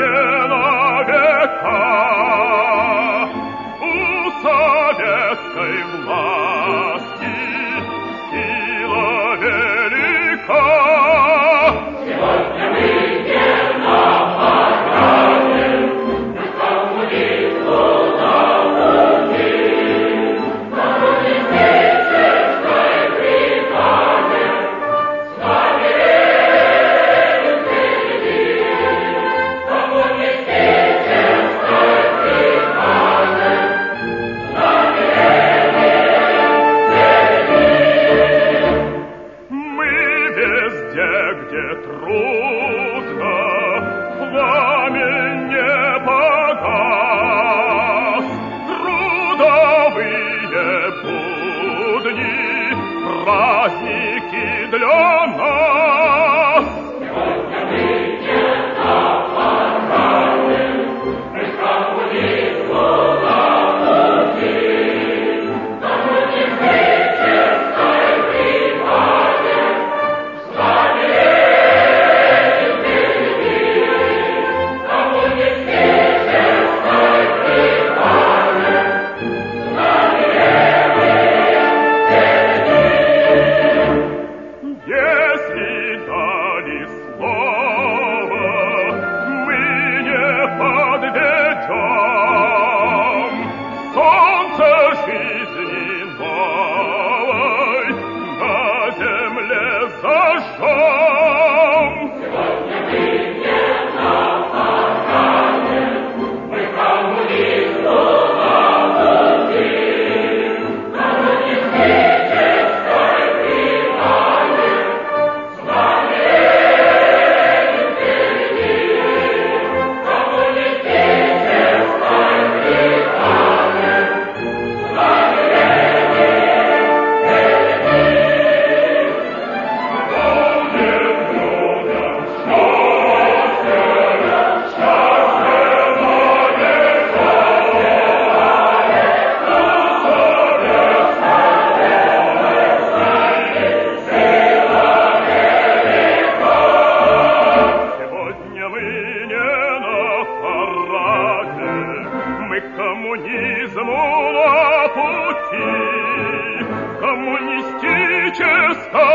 не на века. У советской власти сила велика. Сегодня мы не на параде, мы коммунисту научим. Коммунистической бригады с нами едем впереди. Коммунистической бригады с нами едем впереди. Мы везде, где трудно, пламень не погас. Трудовые будни, праздники для нас. Сегодня мы не на параде, мы коммунисту научим. Коммунистической бригады с нами едем впереди. Коммунистической бригады с нами едем впереди. Если дали слово, мы не подведем. Солнце жизни новой на земле зажжем. Сегодня мы не на параде, мы коммунисту научим. Коммунистической бригады с нами едем впереди. Коммунистической бригады с нами Сегодня мы не на параде, мы к коммунизму на пути. Коммунистическая